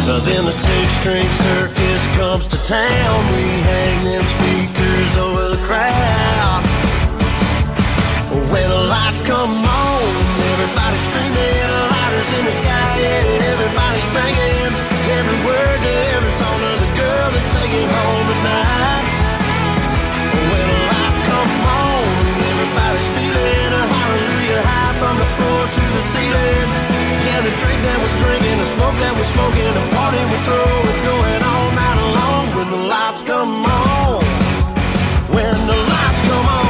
Then the six-string circus comes to town. We hang them speakers over the crowd. When the lights come on, everybody screaming, lighters in the sky, yeah, everybody singing every word to every song of the girl they're taking home tonight. When the lights come on, everybody's feeling a hallelujah high from the floor to the ceiling. Yeah, the drink that we're drinking, the smoke that we're smoking, the party we throw, it's going all night long. When the lights come on, when the lights come on.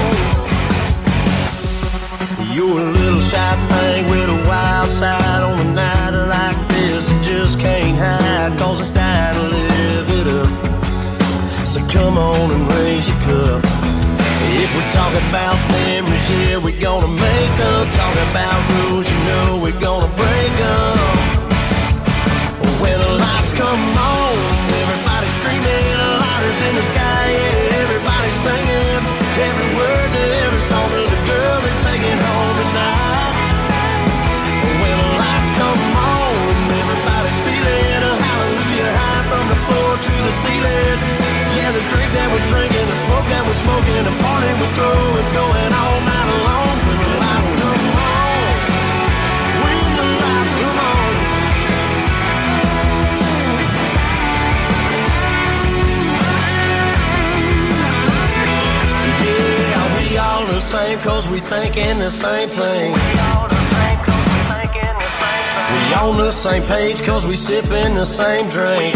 You're a little shy thing with a wild side. On a night like this, you just can't hide, cause it's time to live it up. So come on and raise your cup. If we're talking about memories, yeah, we're gonna make them. Talking about rules, you know we're gonna break them. When the lights come on, everybody's screaming, lighters in the sky, yeah, everybody's singing every word to every song of the girl they're taking home tonight. When the lights come on, everybody's feeling a hallelujah high from the floor to the ceiling. Yeah, the drink that we're drinking, the smoke that we're smoking, the party we throw, it's going all night long. When the lights come on, when the lights come on. Yeah, we all the same cause we thinking the same thing. We on the same page cause we sipping the same drink.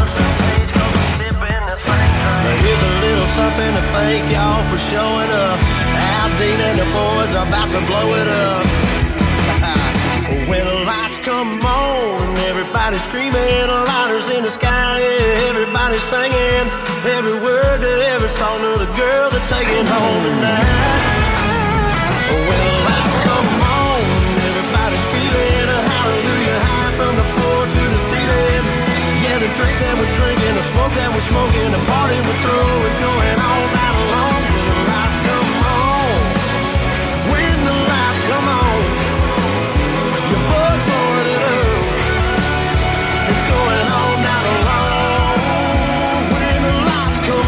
Here's a little something to thank y'all for showing up. Al Dean and the boys are about to blow it up. When the lights come on, everybody's screaming, lighters in the sky, yeah, everybody's singing every word to every song of the girl they're taking home tonight. When the lights come on, everybody's feeling a hallelujah high from the floor to the ceiling. Yeah, the drink that we're drinking, the smoke that we're smoking, the party we throw, it's going all night long. When the lights come on, when the lights come on, your buzz blowing it up, it's going all night long. When the lights come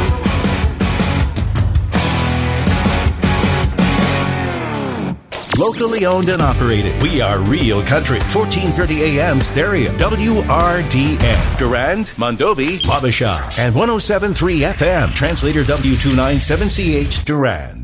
on. Locally owned and operated. We are Real Country. 1430 AM stereo. WRDN. Durand, Mondovi, Wabasha. And 107.3 FM. Translator W297CH Durand.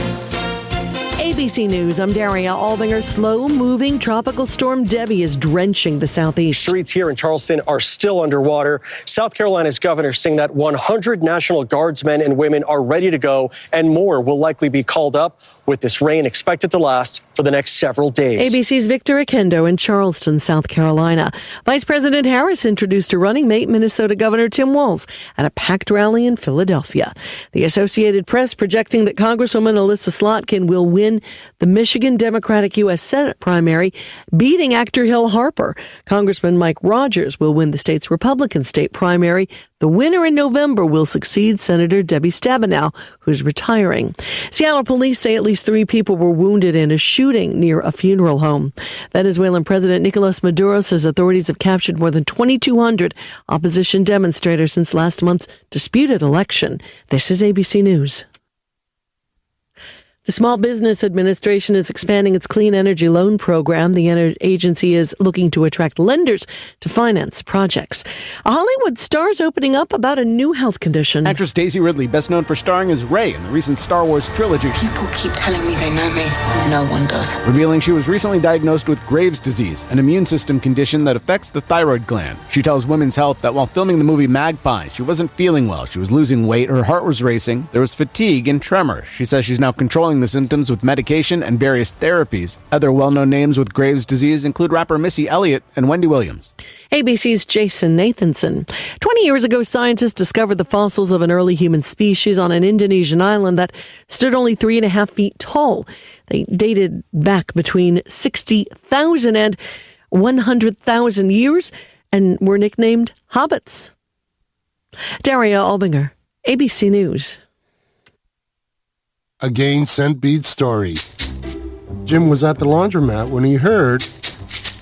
ABC News, I'm Daria Albinger. Slow-moving tropical storm Debbie is drenching the southeast. Streets here in Charleston are still underwater. South Carolina's governor saying that 100 National Guardsmen and women are ready to go, and more will likely be called up, with this rain expected to last for the next several days. ABC's Victor Akendo in Charleston, South Carolina. Vice President Harris introduced a running mate, Minnesota Governor Tim Walz, at a packed rally in Philadelphia. The Associated Press projecting that Congresswoman Alyssa Slotkin will win the Michigan Democratic U.S. Senate primary, beating actor Hill Harper. Congressman Mike Rogers will win the state's Republican state primary. The winner in November will succeed Senator Debbie Stabenow, who's retiring. Seattle police say at least 3 people were wounded in a shooting near a funeral home. Venezuelan President Nicolas Maduro says authorities have captured more than 2,200 opposition demonstrators since last month's disputed election. This is ABC News. The Small Business Administration is expanding its clean energy loan program. The agency is looking to attract lenders to finance projects. A Hollywood star's opening up about a new health condition. Actress Daisy Ridley, best known for starring as Rey in the recent Star Wars trilogy. People keep telling me they know me. No one does. Revealing she was recently diagnosed with Graves' disease, an immune system condition that affects the thyroid gland. She tells Women's Health that while filming the movie Magpie, she wasn't feeling well. She was losing weight, her heart was racing, there was fatigue and tremor. She says she's now controlling the symptoms with medication and various therapies. Other well-known names with Graves' disease include rapper Missy Elliott and Wendy Williams. ABC's Jason Nathanson. 20 years ago, scientists discovered the fossils of an early human species on an Indonesian island that stood only 3.5 feet tall. They dated back between 60,000 and 100,000 years and were nicknamed hobbits. Daria Albinger, ABC News. Again, St. Bede's story. Jim was at the laundromat when he heard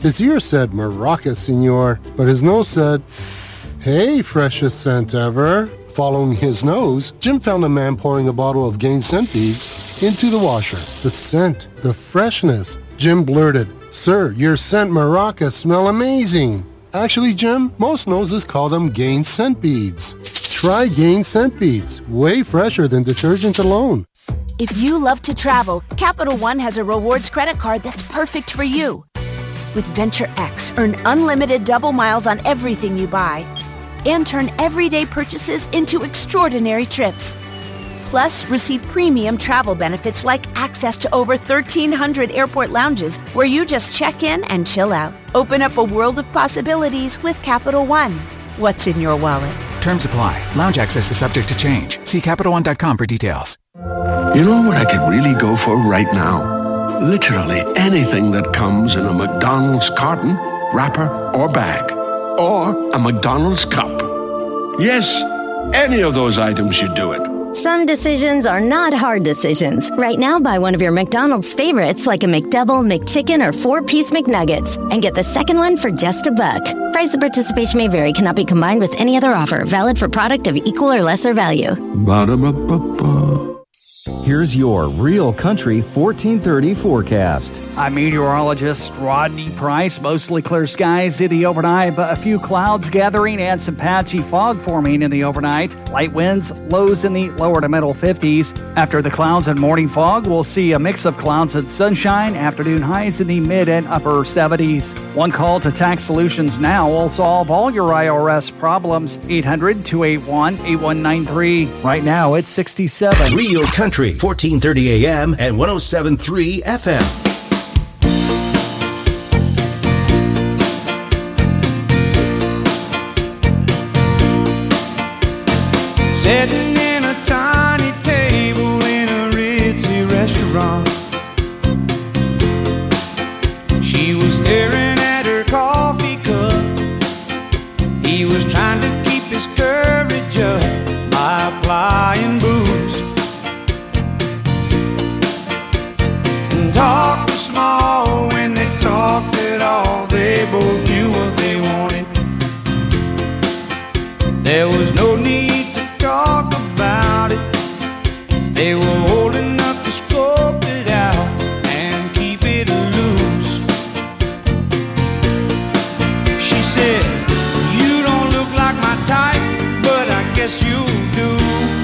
His ear said Maraca, senor, but his nose said, hey, freshest scent ever. Following his nose, Jim found a man pouring a bottle of Gain scent beads into the washer. The scent, the freshness. Jim blurted, sir, your scent Maraca smell amazing. Actually, Jim, most noses call them Gain scent beads. Try Gain scent beads, way fresher than detergent alone. If you love to travel, Capital One has a rewards credit card that's perfect for you. With Venture X, earn unlimited double miles on everything you buy and turn everyday purchases into extraordinary trips. Plus, receive premium travel benefits like access to over 1,300 airport lounges where you just check in and chill out. Open up a world of possibilities with Capital One. What's in your wallet? Terms apply. Lounge access is subject to change. See CapitalOne.com for details. You know what I could really go for right now? Literally anything that comes in a McDonald's carton, wrapper, or bag. Or a McDonald's cup. Yes, any of those items should do it. Some decisions are not hard decisions. Right now, buy one of your McDonald's favorites like a McDouble, McChicken, or 4-piece McNuggets and get the second one for just $1. Price of participation may vary. Cannot be combined with any other offer. Valid for product of equal or lesser value. Ba-da-ba-ba-ba. Here's your Real Country 1430 forecast. I'm meteorologist Rodney Price. Mostly clear skies in the overnight, but a few clouds gathering and some patchy fog forming in the overnight. Light winds, lows in the lower to middle 50s. After the clouds and morning fog, we'll see a mix of clouds and sunshine. Afternoon highs in the mid and upper 70s. One call to Tax Solutions Now will solve all your IRS problems. 800-281-8193. Right now, it's 67. Real Country, 1430 AM and 107.3 FM. Sitting in a tiny table in a ritzy restaurant, she was staring at her coffee cup. He was trying to keep his courage up by applying booze. And talk was small when they talked at all. They both knew what they wanted. There was no need talk about it. They were old enough to scope it out and keep it loose. She said, you don't look like my type, but I guess you do.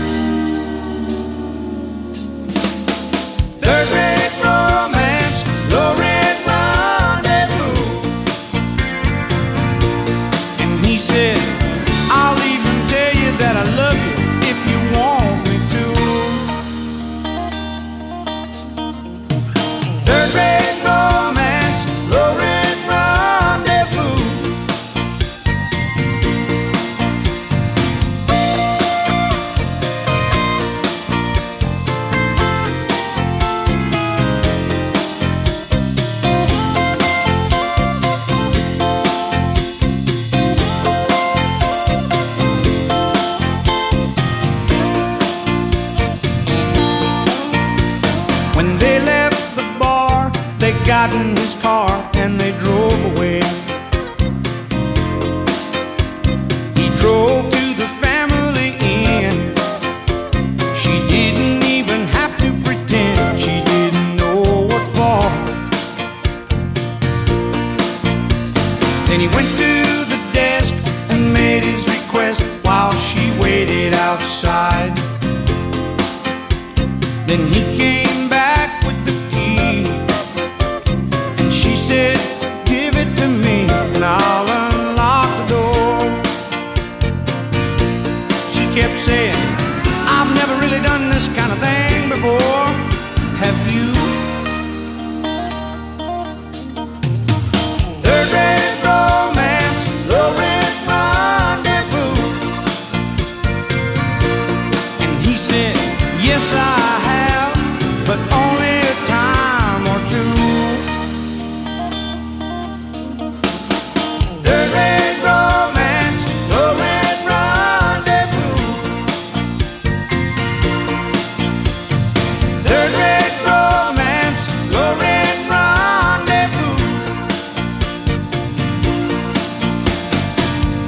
Third-rate romance, low-rate rendezvous. And he said, I'll even tell you that I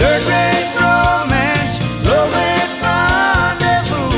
Third-rate romance, low-rate rendezvous.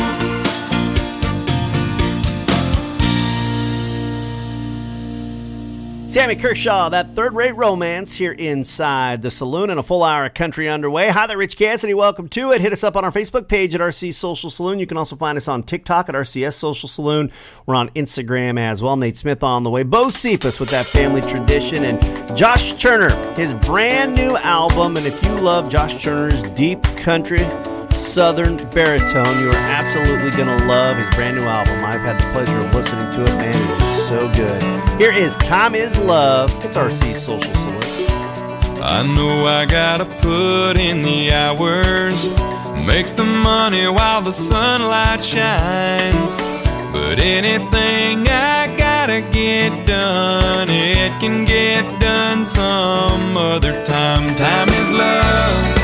Sammy Kershaw, that third-rate romance here inside the saloon, and a full hour of country underway. Hi there, Rich Cassidy. Welcome to it. Hit us up on our Facebook page at RC Social Saloon. You can also find us on TikTok at RCS Social Saloon. We're on Instagram as well. Nate Smith on the way. Bo Cephas with that family tradition, and Josh Turner, his brand new album. And if you love Josh Turner's deep country southern baritone, you are absolutely going to love his brand new album. I've had the pleasure of listening to it, man. It is so good. Here is Time Is Love. It's RC Social Saloon. I know I gotta put in the hours, make the money while the sunlight shines. But anything I gotta get done, it can get done some other time. Time is love.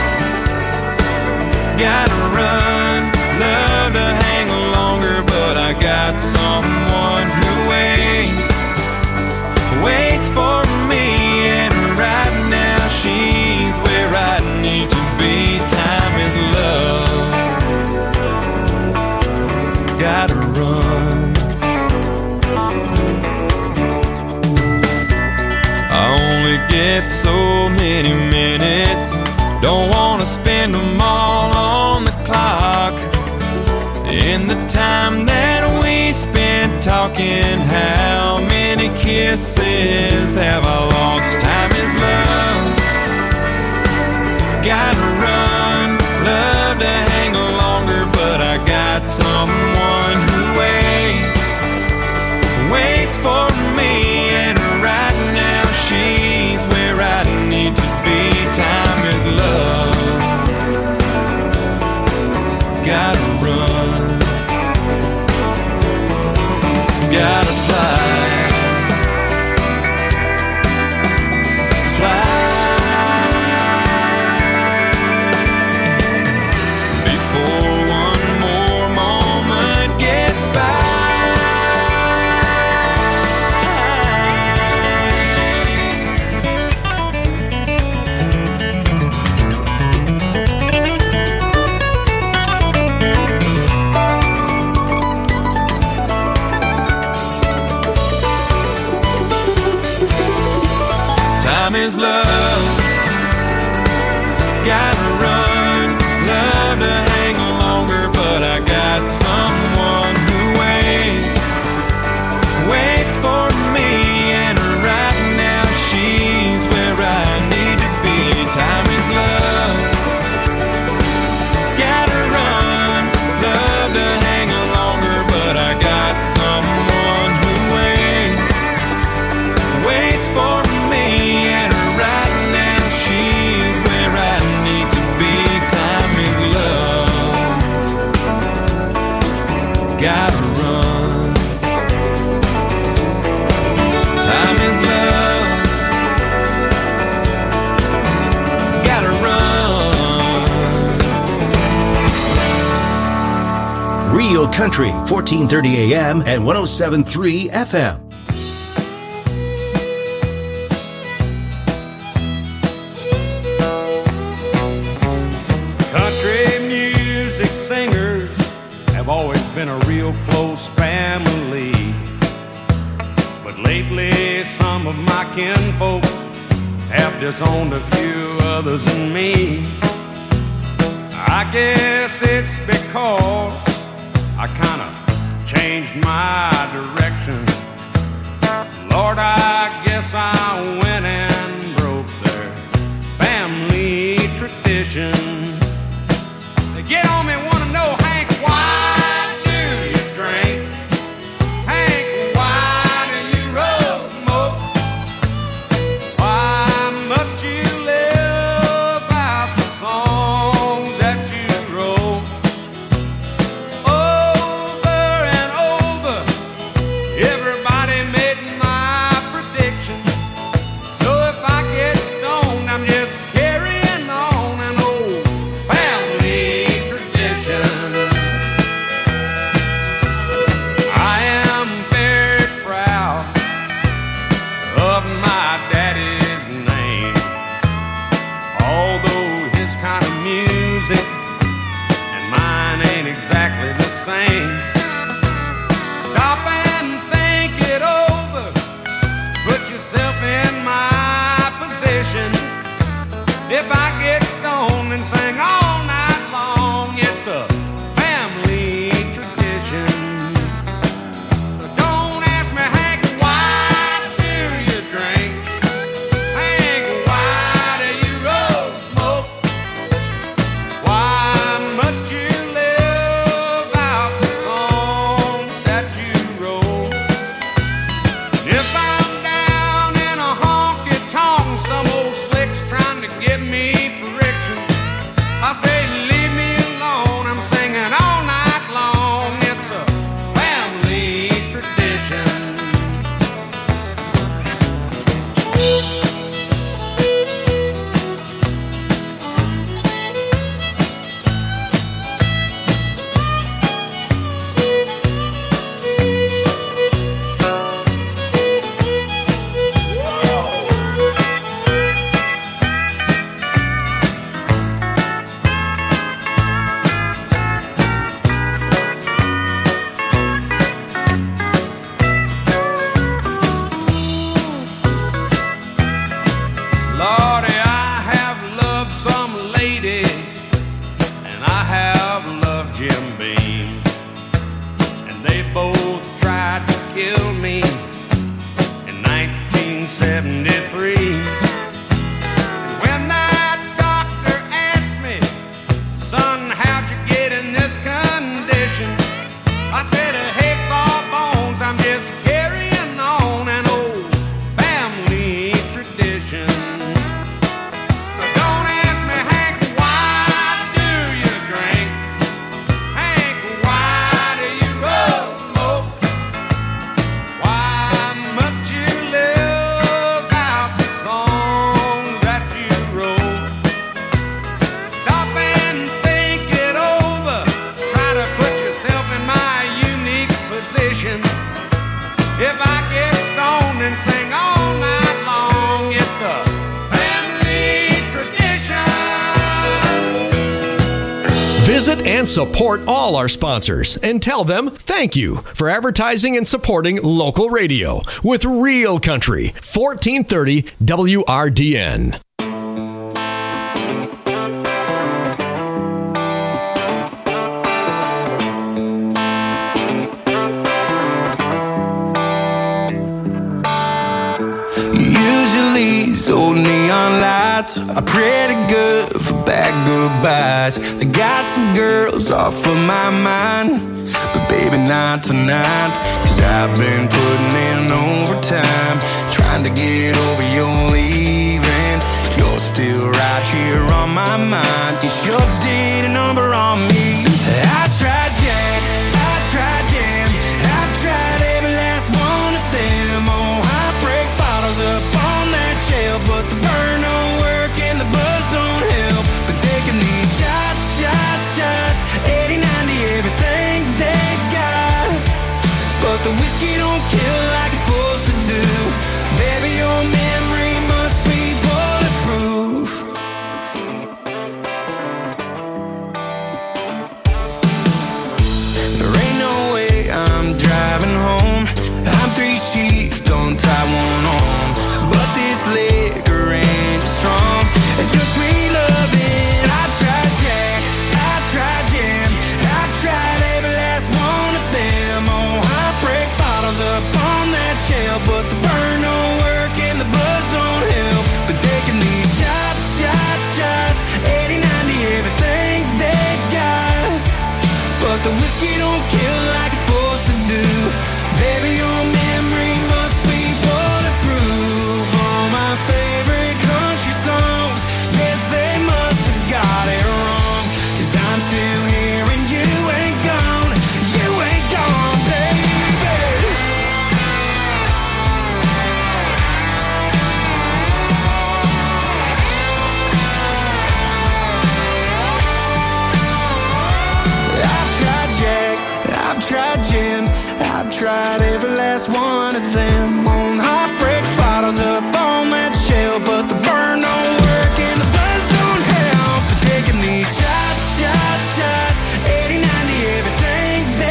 Gotta run, love to hang longer, but I got someone who waits for me, and right now she's where I need to be. Time is love. Gotta run. I only get so many minutes, don't wanna spend them all on the clock. In the time that we spent talking, how many kisses have I lost? Time is love. Gotta run, love to hang longer, but I got someone who waits for me, and right now she's where I need to be. Time is love. Gotta run, gotta fly, before one more moment gets by. Time is love. Gotta run, love to hang longer, but I got someone who waits for me, and right now she's where I need to be. Time is love. Gotta run, love to hang longer, but I got someone who waits for me, and right now she's where I need to be. Time is love. Gotta run. Time is love. Gotta run. Real Country, 1430 AM and 107.3 FM. Country music singers have always been a real close family. But lately some of my kinfolks have disowned a few others than me. I guess it's because I kind of changed my direction. Lord, I guess I went and broke their family tradition. They get on me, want to know, Hank, why do you drink? Hank, why do you roll smoke? Why must you live out the songs that you wrote? Over and over, everybody made my prediction. So if I get stoned, I'm just carrying on, and oh, sing. Stop and think it over. Put yourself in my position. If I get stoned and sing all night long, it's a family tradition. So don't ask me, Hank, why do you drink? Hank, why do you roll smoke? Why must you live out the songs that you wrote? If I'm down in a honky-tonk, some old slick's trying to give me friction, I say leave me alone, I'm singing all night long. It's a family tradition. Lordy, I have loved some ladies, and I have loved Jim Beam, and they both tried to kill me in 1973. And when that doctor asked me, son, how'd you get in this condition? I said, hey, sawbones, I'm just carrying on an old family tradition. So don't ask me, Hank, why do you drink? Hank, why do you roll smoke? Why must you live out the songs that you wrote? Stop and think it over. Try to put yourself in my unique position. If I get stoned and sing all night long, it's a family tradition. Visit and support all our sponsors and tell them thank you for advertising and supporting local radio with Real Country, 1430 WRDN. Usually these old neon lights are pretty good for bad goodbyes. They got some girls off of my mind, but baby not tonight. Cause I've been putting in overtime, trying to get over your leaving. You're still right here on my mind. You sure did a number on me. I tried Jack, I tried Jam, I've tried every last one of them. Oh, I break bottles up on that shelf, but the burn don't work and the buzz don't help. But taking these shots, shots, shots, 80, 90, everything they've got. But the whiskey don't kill like it's supposed to do. Baby, your memory must be bulletproof. There ain't no way I'm driving home. I'm 3 sheets, don't tie one on. But this liquor ain't as strong as your sweet loving. I tried Jack, I tried Jam, I've tried every last one of them. Oh, I break bottles up on that shelf, but the burn don't work and the buzz don't help. But taking these shots, shots, shots, 80, 90, everything they've got. But the whiskey don't kill like it's supposed to do. Baby, your memory must be bulletproof. All my favorite country songs, yes, they must have got it wrong. Cause I'm still here and you ain't gone. You ain't gone, baby. I've tried Jack, I've tried Jim, I've tried every last one of them. On heartbreak bottles up on that shelf, but the burn don't work and the buzz don't help. But taking these shots, shots, shots, 80, 90, everything they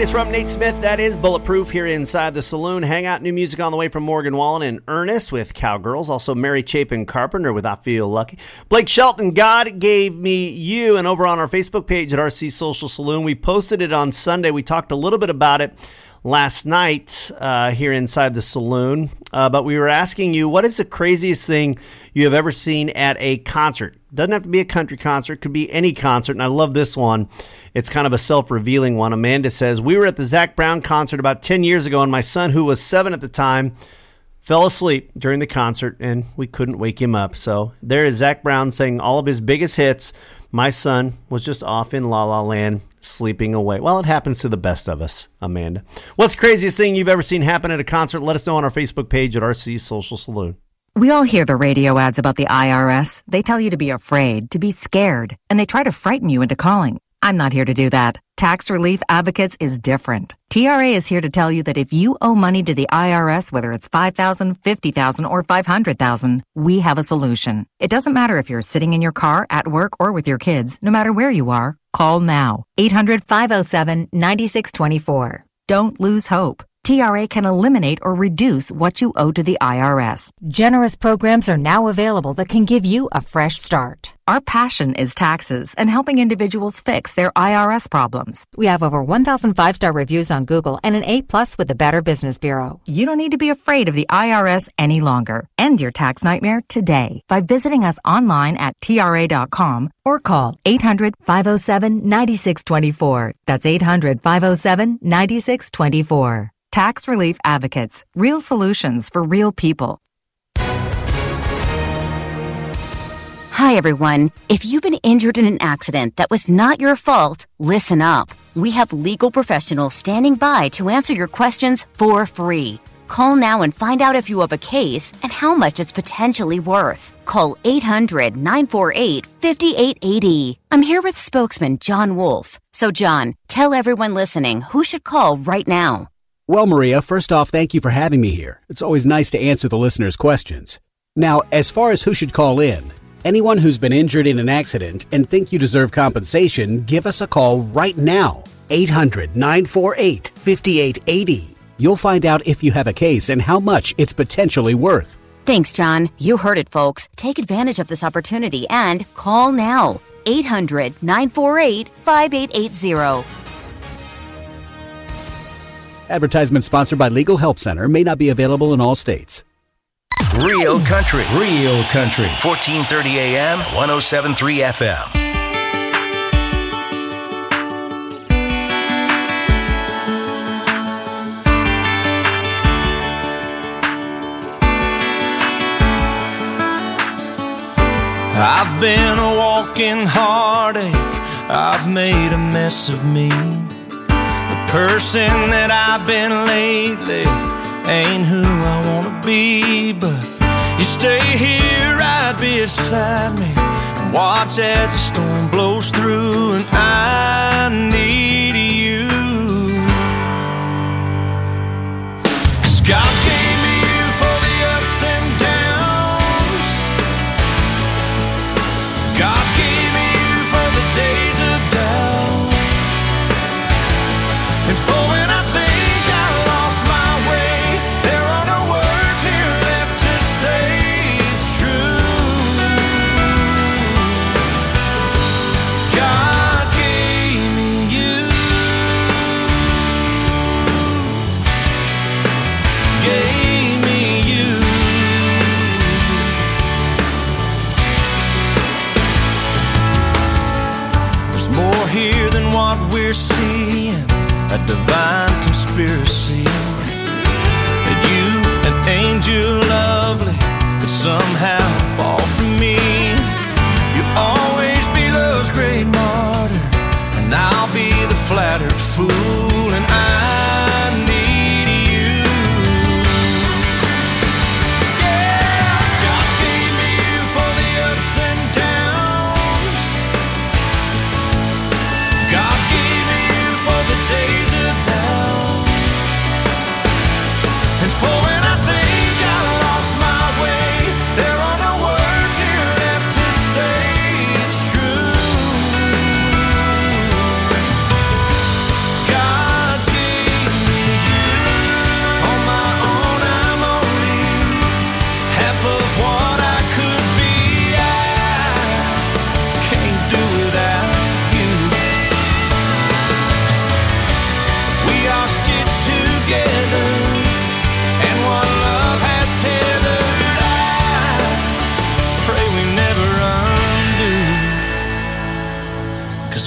latest from Nate Smith. That is Bulletproof here inside the saloon. Hang out, new music on the way from Morgan Wallen and Ernest with Cowgirls. Also Mary Chapin Carpenter with I Feel Lucky. Blake Shelton, God Gave Me You. And over on our Facebook page at RC Social Saloon, we posted it on Sunday. We talked a little bit about it last night here inside the saloon. But we were asking you, what is the craziest thing you have ever seen at a concert? Doesn't have to be a country concert. Could be any concert. And I love this one. It's kind of a self-revealing one. Amanda says, we were at the Zac Brown concert about 10 years ago, and my son, who was 7 at the time, fell asleep during the concert, and we couldn't wake him up. So there is Zac Brown saying all of his biggest hits. My son was just off in La La Land, sleeping away. Well, it happens to the best of us, Amanda. What's the craziest thing you've ever seen happen at a concert? Let us know on our Facebook page at RC Social Saloon. We all hear the radio ads about the IRS. They tell you to be afraid, to be scared, and they try to frighten you into calling. I'm not here to do that. Tax Relief Advocates is different. TRA is here to tell you that if you owe money to the IRS, whether it's $5,000, $50,000, or $500,000, we have a solution. It doesn't matter if you're sitting in your car, at work, or with your kids. No matter where you are, call now. 800-507-9624. Don't lose hope. TRA can eliminate or reduce what you owe to the IRS. Generous programs are now available that can give you a fresh start. Our passion is taxes and helping individuals fix their IRS problems. We have over 1,000 5-star reviews on Google and an A+ with the Better Business Bureau. You don't need to be afraid of the IRS any longer. End your tax nightmare today by visiting us online at TRA.com or call 800-507-9624. That's 800-507-9624. Tax Relief Advocates. Real solutions for real people. Hi, everyone. If you've been injured in an accident that was not your fault, listen up. We have legal professionals standing by to answer your questions for free. Call now and find out if you have a case and how much it's potentially worth. Call 800-948-5880. I'm here with spokesman John Wolf. So, John, tell everyone listening who should call right now. Well, Maria, first off, thank you for having me here. It's always nice to answer the listeners' questions. Now, as far as who should call in, anyone who's been injured in an accident and think you deserve compensation, give us a call right now. 800-948-5880. You'll find out if you have a case and how much it's potentially worth. Thanks, John. You heard it, folks. Take advantage of this opportunity and call now. 800-948-5880. Advertisement sponsored by Legal Help Center. May not be available in all states. Real Country. 1430 AM, 107.3 FM. I've been a walking heartache. I've made a mess of me. The person that I've been lately ain't who I wanna be. But you stay here right beside me and watch as the storm blows through. And I need you, 'cause God gave me you for the ups and downs. God gave me you for the days of doubt, and for when I think I lost my way, there are no words here left to say it's true. God gave me you, gave me you. There's more here than what we're seeing, a divine conspiracy, that you, an angel lovely, could somehow fall from me. You'll always be love's great martyr, and I'll be the flattered fool, and I need you. Yeah, God gave me you for the ups and downs. God gave me you for the days of doubt, and for when I think I lost my way, there are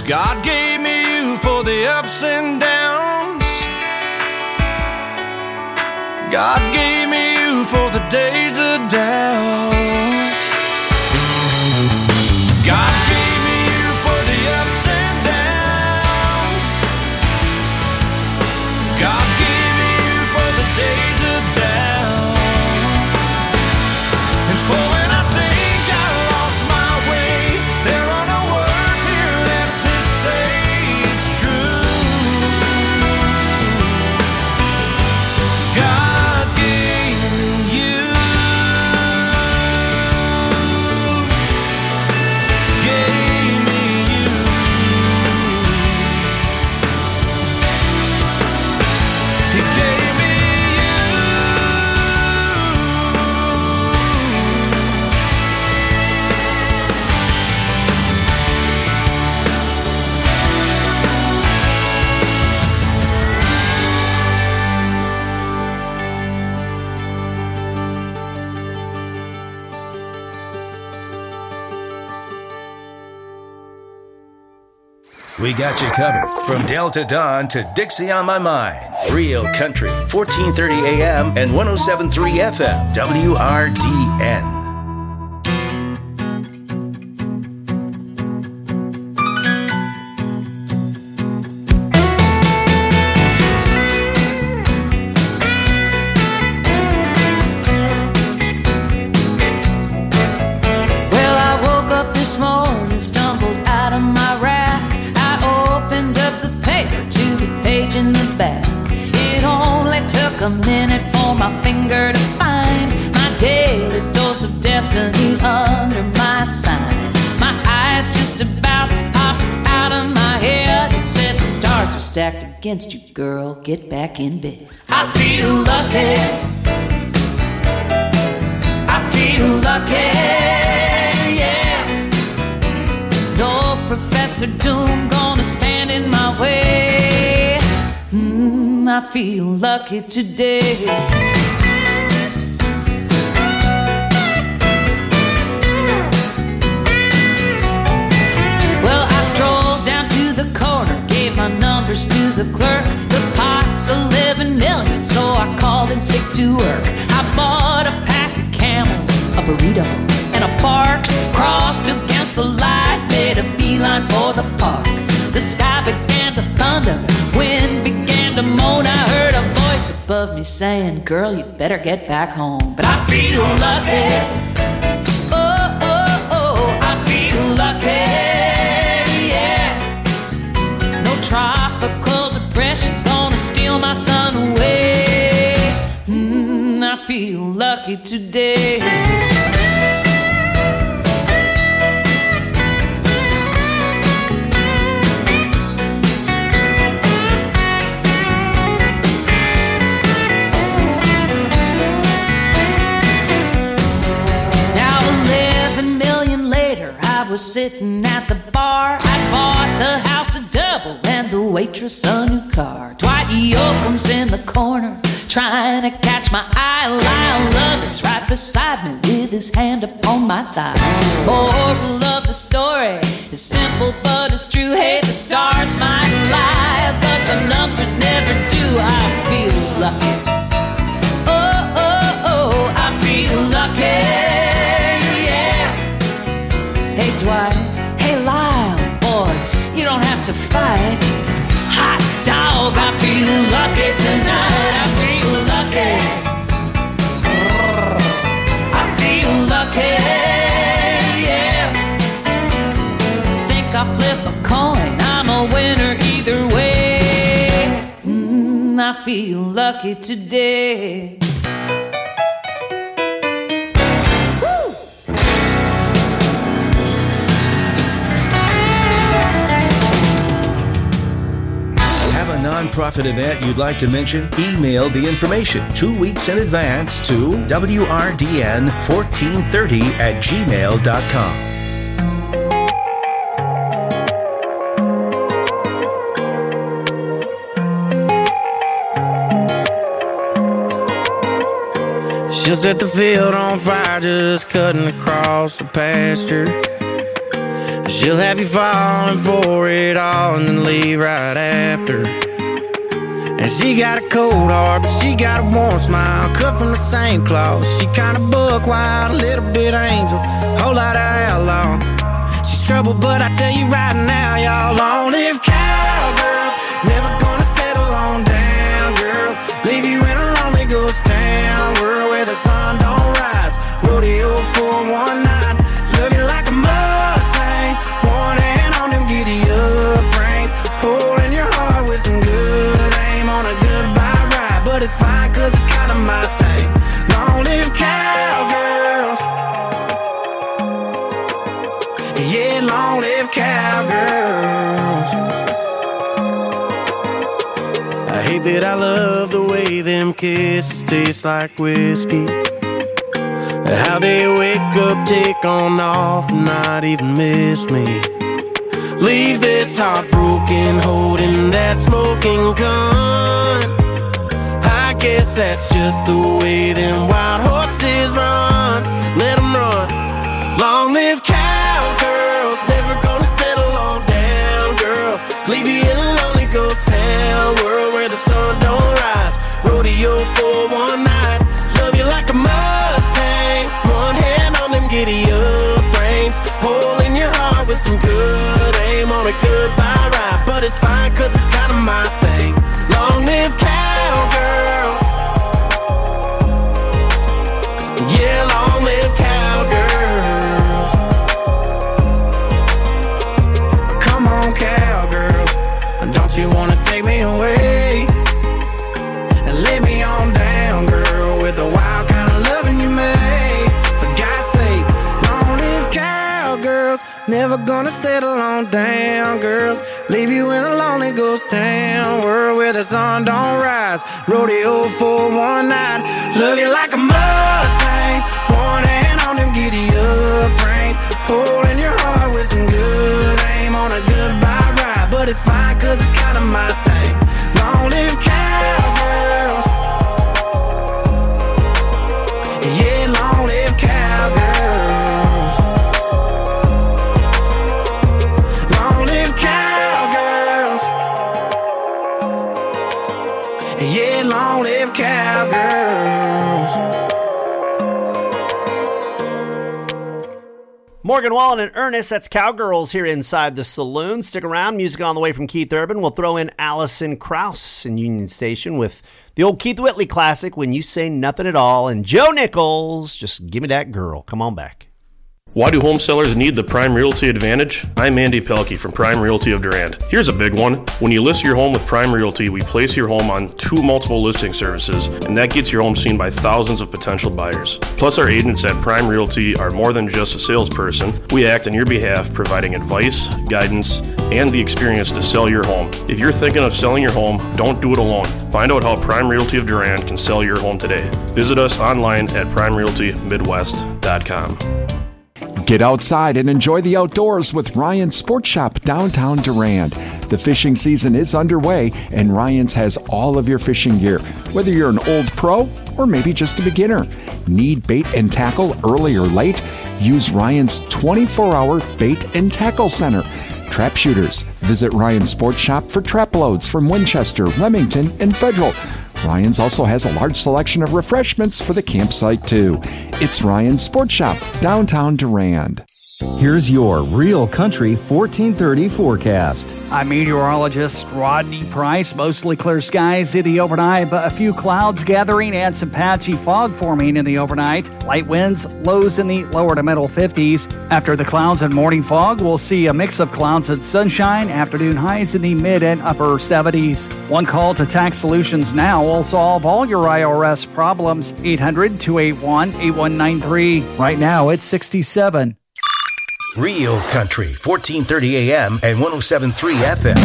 God gave me you for the ups and downs. God gave me you for the days of doubt. God gave me you for the ups and downs. God gave me you for the days of doubt. And for when I think I lost my way, there are no words here left to say it's true. God gave me you. Gave me you. He gave me We got you covered. From Delta Dawn to Dixie on My Mind. Real Country, 1430 AM and 107.3 FM. WRDN. Well, I woke up this morning, stumbled out of my rack. I opened up the paper to the page in the back. It only took a minute for my finger to find my daily dose of destiny under my sign. My eyes just about popped out of my head and said the stars are stacked against you, girl. Get back in bed. I feel lucky. I feel lucky. No Professor Doom gonna stand in my way. I feel lucky today. Well, I strolled down to the corner, gave my numbers to the clerk. The pot's 11 million, so I called in sick to work. I bought a pack of Camels, a burrito, and a Barks. Crossed against the light, made a beeline for the park. The sky began to thunder, wind began to moan. I heard a voice above me saying, girl, you better get back home. But I feel lucky. Oh, oh, oh, I feel lucky. Yeah. No tropical depression gonna steal my sun away. I feel lucky today. Was sitting at the bar. I bought the house a double and the waitress a new car. Dwight Yoakam's in the corner trying to catch my eye. Lyle Lovett's right beside me with his hand upon my thigh. Moral of the story is simple but it's true. Hey, the stars might lie, but the numbers never do. I feel lucky. Oh, oh, oh, I feel lucky. Hey Dwight, hey Lyle, boys, you don't have to fight. Hot dog, I feel lucky tonight. I feel lucky. I feel lucky, yeah. Think I'll flip a coin, I'm a winner either way. I feel lucky today. Nonprofit event you'd like to mention? Email the information 2 weeks in advance to wrdn1430@gmail.com. She'll set the field on fire, just cutting across the pasture. She'll have you falling for it all and then leave right after. And she got a cold heart, but she got a warm smile, cut from the same cloth. She kinda buck wild, a little bit angel, whole lot of outlaw. She's trouble, but I tell you right now, y'all, long-lived cowgirls, never gonna settle on down, girls. Leave you in a lonely ghost town, world where the sun don't rise. Rodeo for one night, love you like a Mustang, one hand on them giddy-up reins, holding your heart with some good aim on a goodbye ride. But it's fine, cause it's kinda my thing. Long-lived cowgirls, yeah, long-lived cowgirls. I hate that I love the way them kisses taste like whiskey, how they wake up, take on off, and not even miss me. Leave this heartbroken, holding that smoking gun. I guess that's just the way them wild horses run. Let them run. Long-lived cowgirls, never gonna settle on down, girls. Leave you in a lonely ghost town, world where the sun don't rise. Rodeo for one night, love you like a Mustang, one hand on them giddy-up reins, holding your heart with some good aim on a goodbye ride. But it's fine, cause it's kinda my thing. Long-lived cowgirls, yeah, long-lived cowgirls. Come on, cowgirls, don't you wanna take me away and lay me on down, girl, with the wild kind of loving you made. For God's sake, long-lived cowgirls, never gonna settle on down, girls. Leave you in a lonely ghost town, world where the sun don't rise. Rodeo for one night, love you like a Mustang, one hand on them giddy-up reins, holding your heart with some good aim on a goodbye ride. But it's fine, cause it's kinda my thing. Long-lived cowgirls, yeah, long-lived cowgirls. Long-lived cowgirls, yeah, long-lived cowgirls. Morgan Wallen and Ernest, that's Cowgirls here inside the saloon. Stick around. Music on the way from Keith Urban. We'll throw in Allison Krauss in Union Station with the old Keith Whitley classic, When You Say Nothing at All. And Joe Nichols, Just Give Me That Girl. Come on back. Why do home sellers need the Prime Realty Advantage? I'm Andy Pelkey from Prime Realty of Durand. Here's a big one. When you list your home with Prime Realty, we place your home on 2 multiple listing services, and that gets your home seen by thousands of potential buyers. Plus, our agents at Prime Realty are more than just a salesperson. We act on your behalf, providing advice, guidance, and the experience to sell your home. If you're thinking of selling your home, don't do it alone. Find out how Prime Realty of Durand can sell your home today. Visit us online at primerealtymidwest.com. Get outside and enjoy the outdoors with Ryan's Sports Shop downtown Durand. The fishing season is underway, and Ryan's has all of your fishing gear, whether you're an old pro or maybe just a beginner. Need bait and tackle early or late? Use Ryan's 24-hour bait and tackle center. Trap shooters, visit Ryan's Sports Shop for trap loads from Winchester, Remington, and Federal. Ryan's also has a large selection of refreshments for the campsite, too. It's Ryan's Sports Shop, downtown Durand. Here's your Real Country 1430 forecast. I'm meteorologist Rodney Price. Mostly clear skies in the overnight, but a few clouds gathering and some patchy fog forming in the overnight. Light winds, lows in the lower to middle 50s. After the clouds and morning fog, we'll see a mix of clouds and sunshine. Afternoon highs in the mid and upper 70s. One call to Tax Solutions Now will solve all your IRS problems. 800-281-8193. Right now, it's 67. Real Country, 1430 AM and 107.3 FM.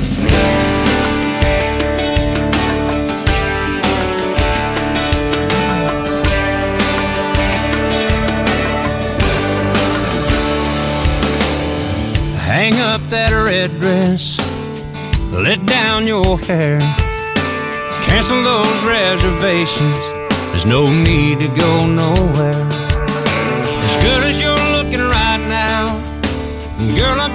Hang up that red dress, let down your hair, cancel those reservations, there's no need to go nowhere. As good as you're looking right now, girl,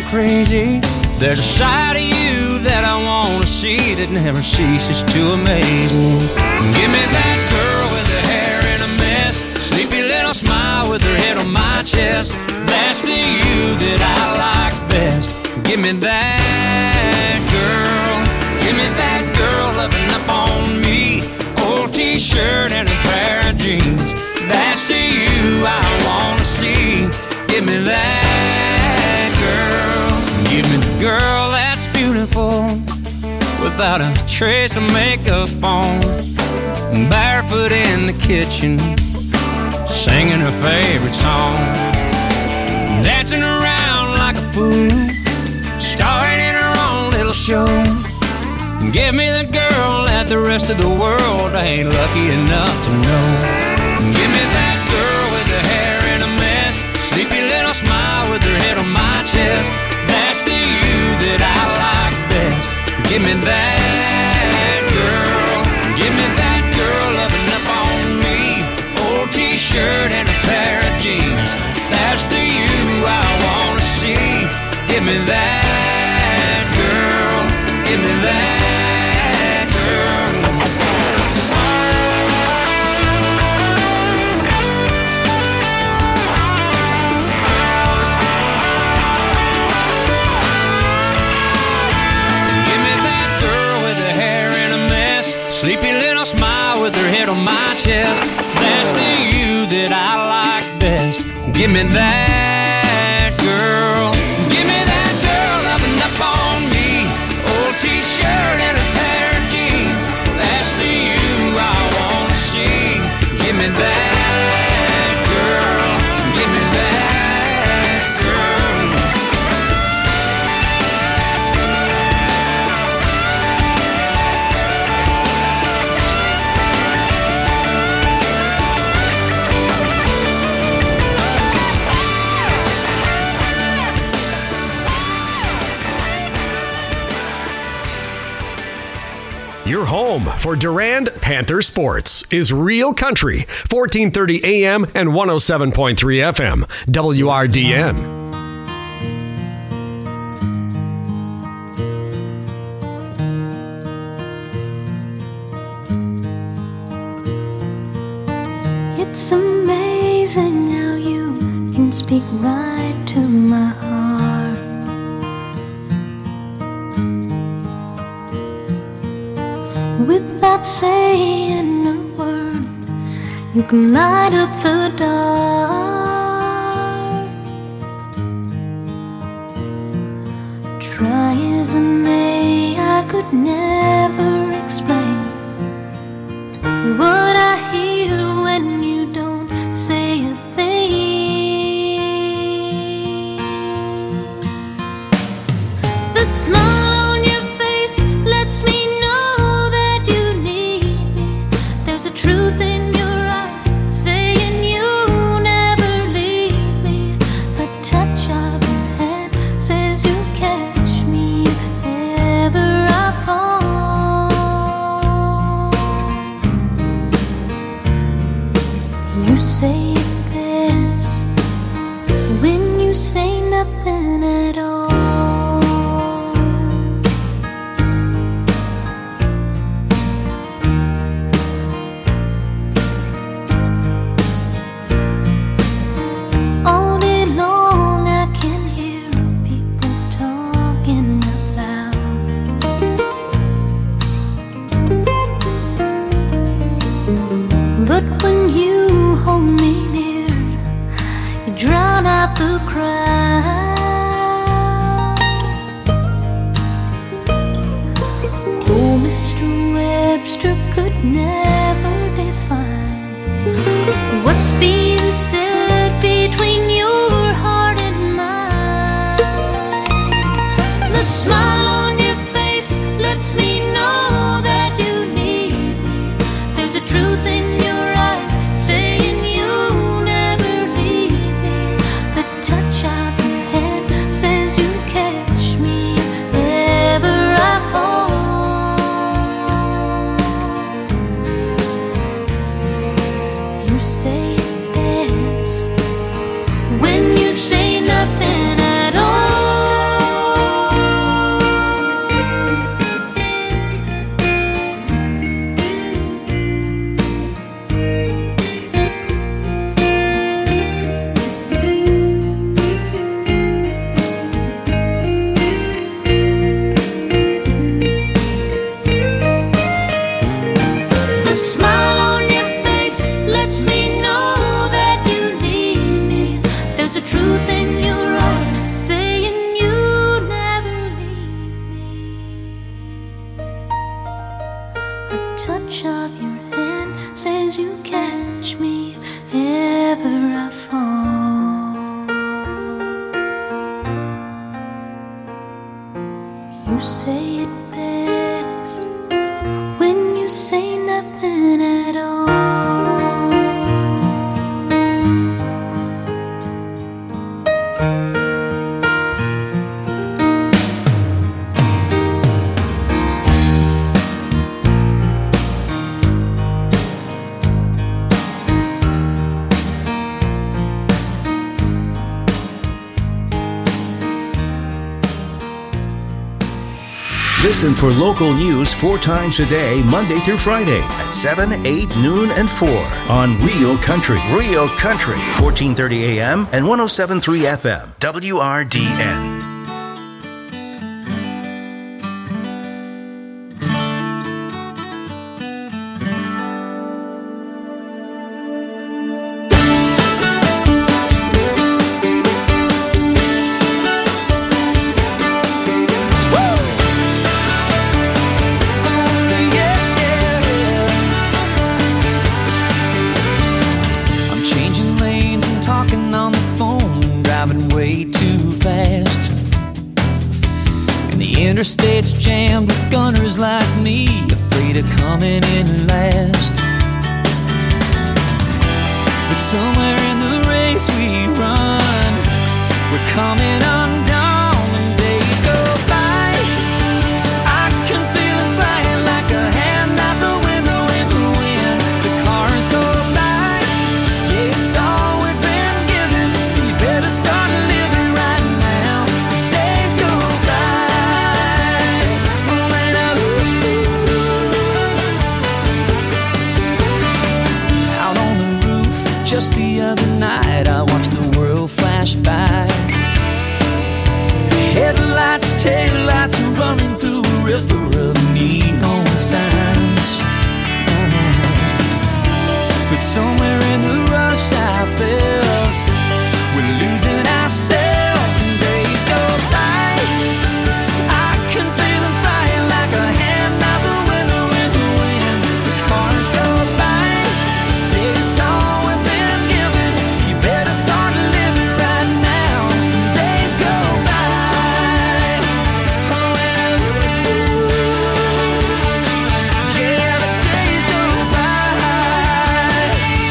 crazy. There's a side of you that I want to see that never ceases to amaze me. Give me that girl with her hair in a mess, sleepy little smile with her head on my chest. That's the you that I like best. Give me that girl. Give me that girl loving up on me. Old t-shirt and a pair of jeans. That's the you I want to see. Give me that girl. Give me the girl that's beautiful, without a trace of makeup on, barefoot in the kitchen, singing her favorite song, dancing around like a fool, starring in her own little show. Give me the girl that the rest of the world ain't lucky enough to know. Give me that girl with her hair in a mess, sleepy little smile with her head on my chest. That's the you that I like best. Give me that girl. Give me that girl loving up on me. Old t-shirt and a pair of jeans. That's the you I want to see. Give me that girl. Give me that. Sleepy little smile with her head on my chest. That's the you that I like best. Give me that girl. Give me that girl loving up on me. Old t-shirt and a pair of jeans. That's the you I want to see. Give me that girl. Give me that girl. Your home for Durand Panther sports is Real Country, 1430 AM and 107.3 FM, WRDN. It's amazing how you can speak right to my heart. Without saying a word, you can light up the dark. Try as I may, I could never explain what I hear when you don't say a thing. The smile on your face lets me know that you need me. There's a truth in your eyes saying you never leave me. The touch of your hand says you catch me if ever I fall. You say it best when you say nothing at all. All day long I can hear people talking out loud. But when you hold me near, you drown out the crowd. Oh, Mr. Webster could never define what's being said between your heart and mine. The smile on your face lets me know that you need me. There's a truth in your eyes saying you never leave me. The touch of your hand says you catch me if ever I fall. Listen for local news 4 times a day, Monday through Friday at 7, 8, noon, and 4 on Real Country. Real Country, 1430 AM and 107.3 FM, WRDN. Interstate's jammed with gunners like me, afraid of coming in last. But somewhere in the race we run, we're coming undone and days go by. I can feel it flying like a hand out the window in the wind. The cars go by, yeah, it's all we've been given, so you better start living right now, 'cause days go by. Just the other night I watched the world flash by. Headlights, taillights are running through a river of neon signs. But somewhere in the rush I felt we're losing ourselves and days go by. I can feel them flying like a hand out the window in the wind. The cars go by, it's all start living right now. Days go by. Oh, yeah, the days go by.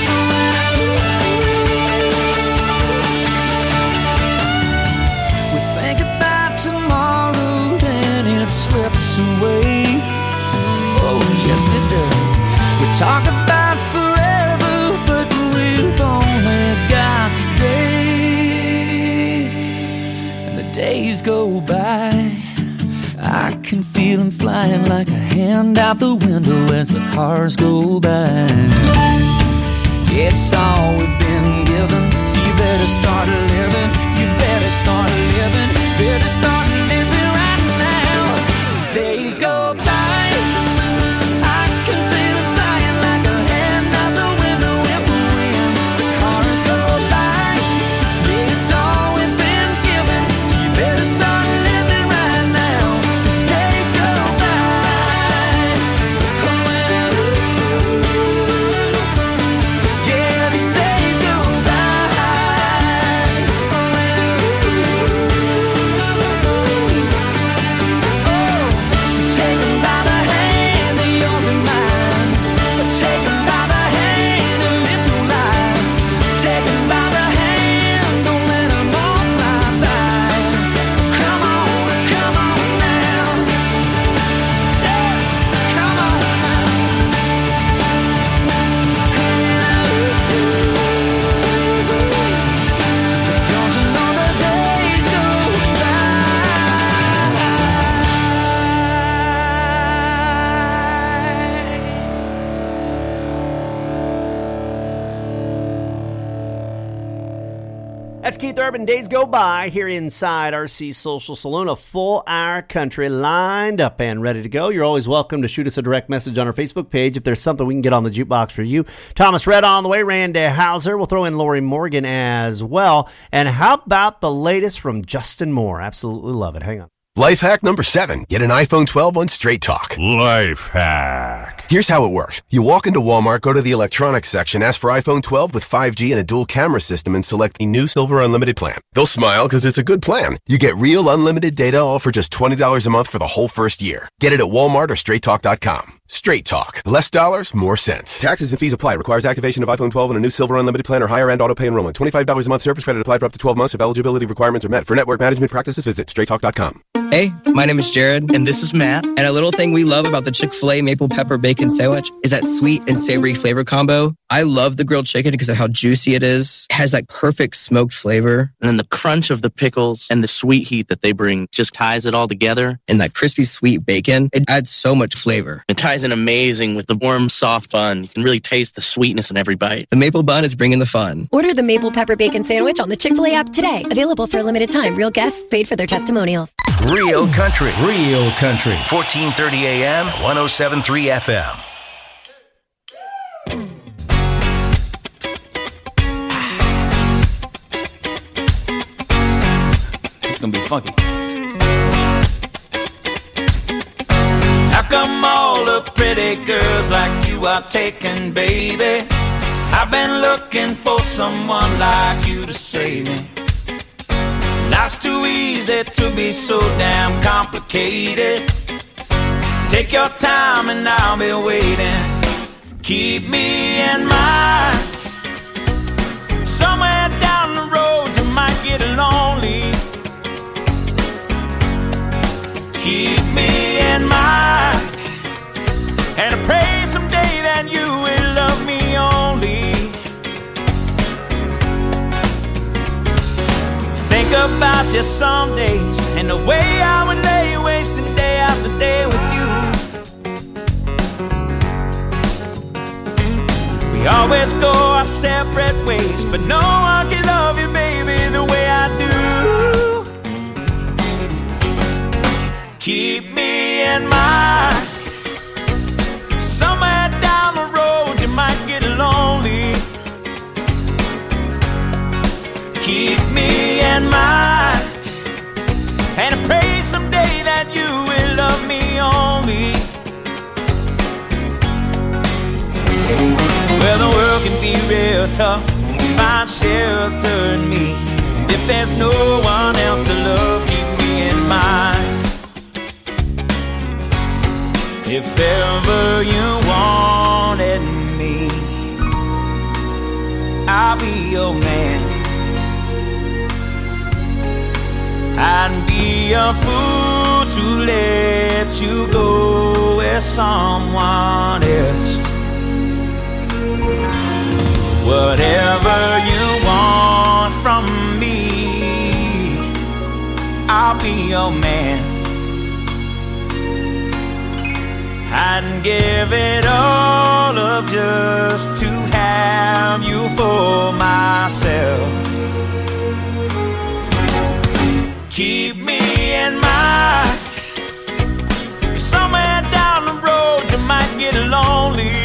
We think about tomorrow, then it slips away. Oh, yes, it does. We talk about forever, but we've only got today, and the days go by. I can feel them flying like a hand out the window as the cars go by. It's all we've been given, so you better start living. You better start living. Better start living right now, 'cause days go by. I can feel it flying like a hand out the window in the wind. The cars go by, yeah, it's all we've been given, so you better start living right now, 'cause days go by. Yeah, these days go by. Oh, so take 'em by the hand, they're yours and mine. Take 'em by the hand and live your life. Take 'em by the hand, don't let 'em all fly by. Come on now. Yeah, come on now. Don't you know the days go by? That's Keith Urban, Days Go By, here inside RC Social Saloon. A full hour country lined up and ready to go. You're always welcome to shoot us a direct message on our Facebook page if there's something we can get on the jukebox for you. Thomas Rhett on the way, Randy Hauser. We'll throw in Lori Morgan as well. And how about the latest from Justin Moore? Absolutely love it. Hang on. Life hack number 7. Get an iPhone 12 on Straight Talk. Life hack. Here's how it works. You walk into Walmart, go to the electronics section, ask for iPhone 12 with 5G and a dual camera system, and select the new Silver Unlimited plan. They'll smile because it's a good plan. You get real unlimited data all for just $20 a month for the whole first year. Get it at Walmart or StraightTalk.com. Straight Talk. Less dollars, more sense. Taxes and fees apply. Requires activation of iPhone 12 and a new Silver Unlimited plan or higher end auto pay enrollment. $25 a month service credit applied for up to 12 months if eligibility requirements are met. For network management practices, visit StraightTalk.com. Hey, my name is Jared, and this is Matt. And a little thing we love about the Chick-fil-A Maple Pepper Bacon Sandwich is that sweet and savory flavor combo I love the grilled chicken because of how juicy it is. It has that perfect smoked flavor. And then the crunch of the pickles and the sweet heat that they bring just ties it all together. And that crispy sweet bacon, it adds so much flavor. It ties in amazing with the warm, soft bun. You can really taste the sweetness in every bite. The maple bun is bringing the fun. Order the Maple Pepper Bacon Sandwich on the Chick-fil-A app today. Available for a limited time. Real guests paid for their testimonials. Real country. 1430 AM, 107.3 FM. It's gonna be funky. How come all the pretty girls like you are taken, baby? I've been looking for someone like you to save me. Life's too easy to be so damn complicated. Take your time and I'll be waiting. Keep me in mind. Somewhere down the road you might get lonely. Keep me in mind. And I pray someday that you will love me only. Think about you some days and the way I would lay wasting day after day with you. We always go our separate ways, but no one can love you, baby, the way I do. Keep me in mind. Somewhere down the road you might get lonely. Keep me in mind. And I pray someday that you will love me only. Well, the world can be real tough. Find shelter in me. If there's no one else to love, keep me in mind. If ever you wanted me, I'll be your man. I'd be a fool to let you go with someone else. Whatever you want from me, I'll be your man. I'd give it all up just to have you for myself. Keep me in mind. Somewhere down the road you might get lonely.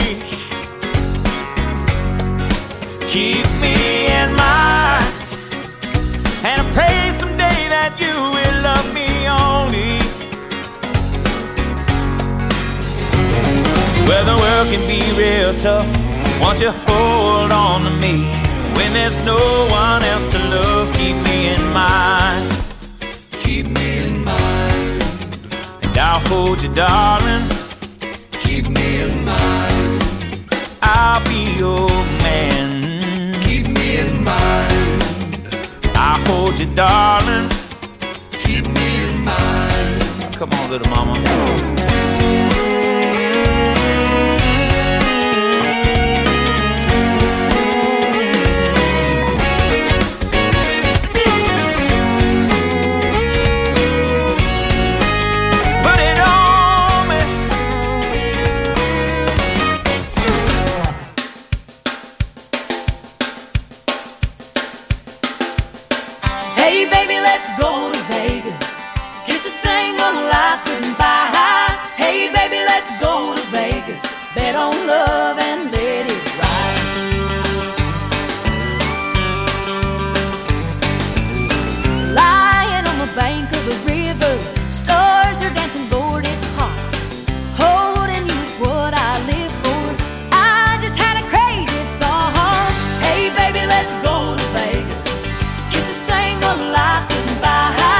Keep me in mind. And I pray someday that you will love me only. Well, the world can be real tough. Won't you hold on to me? When there's no one else to love, keep me in mind. Keep me in mind. And I'll hold you, darling. Keep me in mind. I'll be your man. Keep me in mind. I'll hold you, darling. Keep me in mind. Come on, little mama. Hey baby, let's go to Vegas. Kiss a single life goodbye. Hey baby, let's go to Vegas. Bet on love and let it ride. Lying on the bank of the river, stars are dancing, Lord, it's hot. Holding you is what I live for. I just had a crazy thought. Hey baby, let's go to Vegas. Kiss a single life goodbye.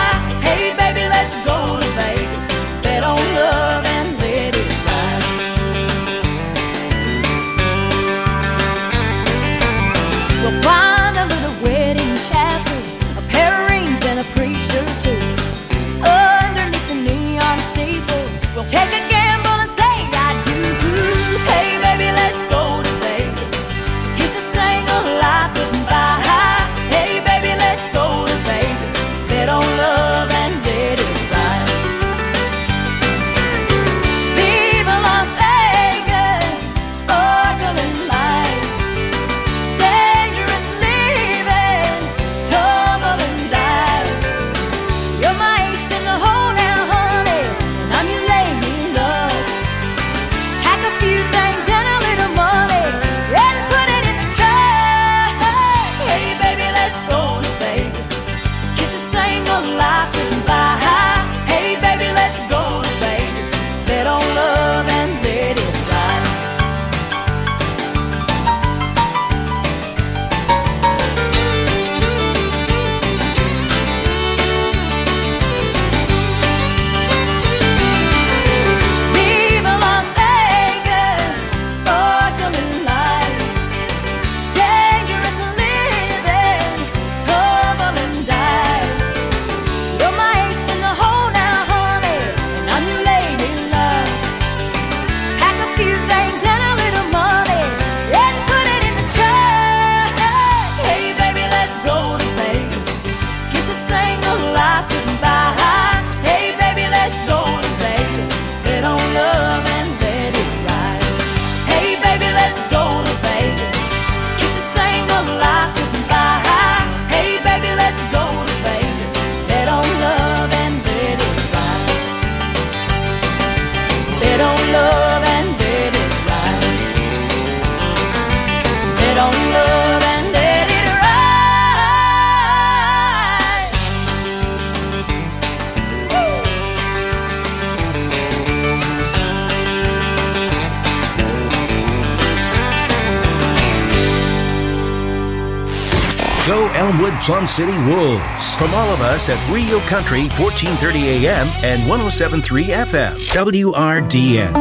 Go Elmwood Plum City Wolves. From all of us at Rio Country, 1430 AM and 107.3 FM. WRDN.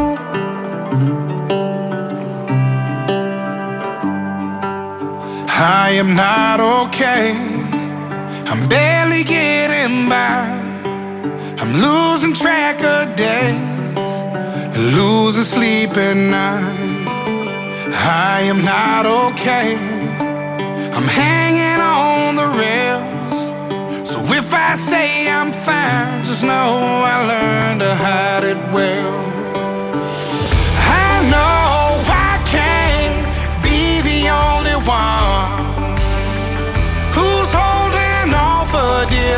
I am not okay. I'm barely getting by. I'm losing track of days, losing sleep at night. I am not okay. I'm hanging on the rails. So if I say I'm fine, just know I learned to hide it well. I know I can't be the only one who's holding on for dear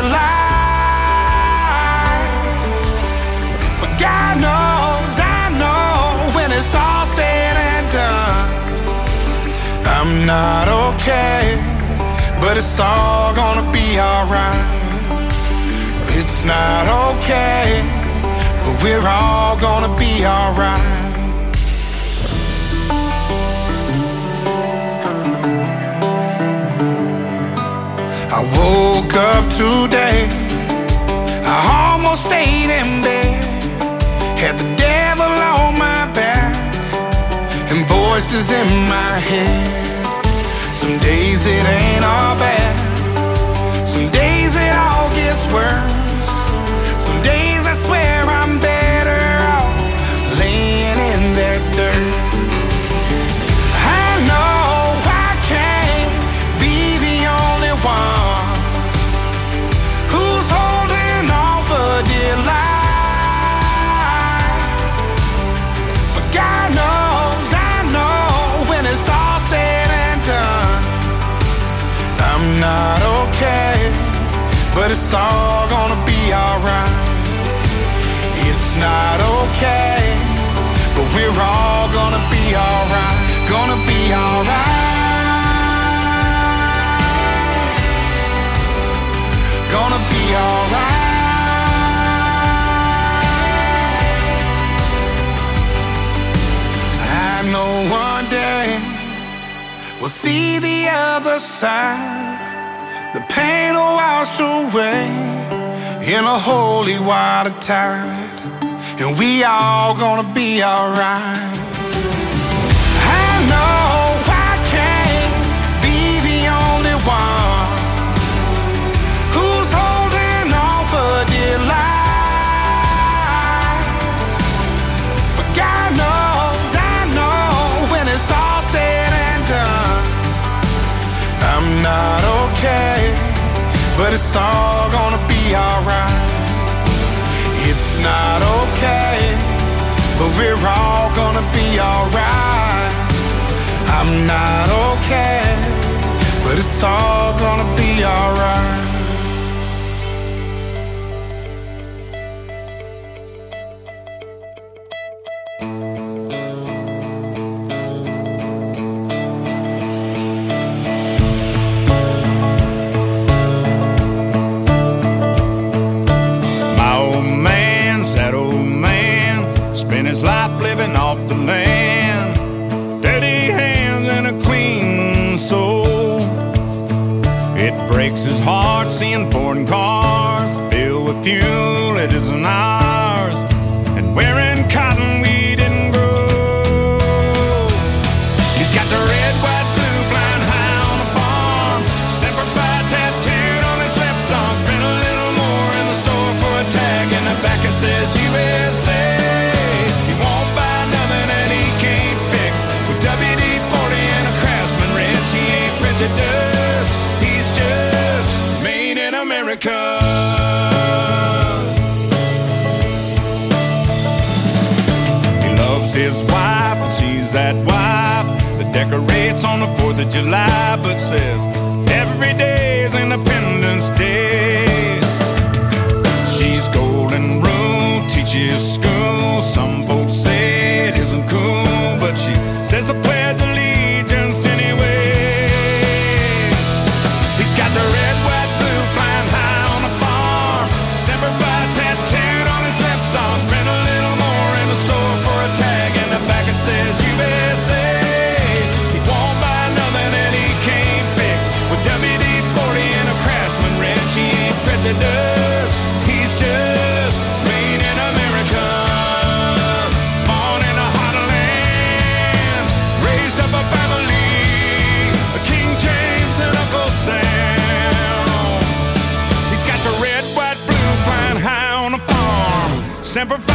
life. But God knows, I know when it's all said and done, I'm not okay, but it's all gonna be alright. It's not okay, but we're all gonna be alright. I woke up today, I almost stayed in bed, had the devil on my back and voices in my head. Some days it ain't all bad, some days it all gets worse. Some days I swear I'm better off laying in that dirt. I know I can't be the only one who's holding on for dear life. But God knows, I know when it's all said and done, I'm not okay, but it's all gonna be alright. It's not okay, but we're all gonna be alright. Gonna be alright. Gonna be alright. I know one day we'll see the other side. The pain will wash away in a holy water tide, and we all gonna be alright. I know I can't be the only one who's holding on for dear life. But God knows, I know when it's all said and done, I'm not okay, but it's all gonna be alright. It's not okay, but we're all gonna be alright. I'm not okay, but it's all gonna be alright. Life living off the land, dirty hands and a clean soul. It breaks his heart seeing foreign cars filled with fuel that isn't ours, and wearing cotton we didn't grow. He's got the red, white, blue flying high on the farm, Semper Fi tattooed on his left arm. Spent a little more in the store for a tag, and the back it says USA. WD-40 and a Craftsman wrench. He ain't prejudiced, he's just made in America. He loves his wife and she's that wife that decorates on the 4th of July, but says every day is Independence Day. She's golden rule, teaches school. Some folks say it isn't cool, but she says the Pledge of Allegiance anyway. He's got the red, white, blue flying high on the farm, Semper Fi tattooed on his left arm. Spent a little more in the store for a tag, and the back it says USA. He won't buy nothing that he can't fix. Semper Fi.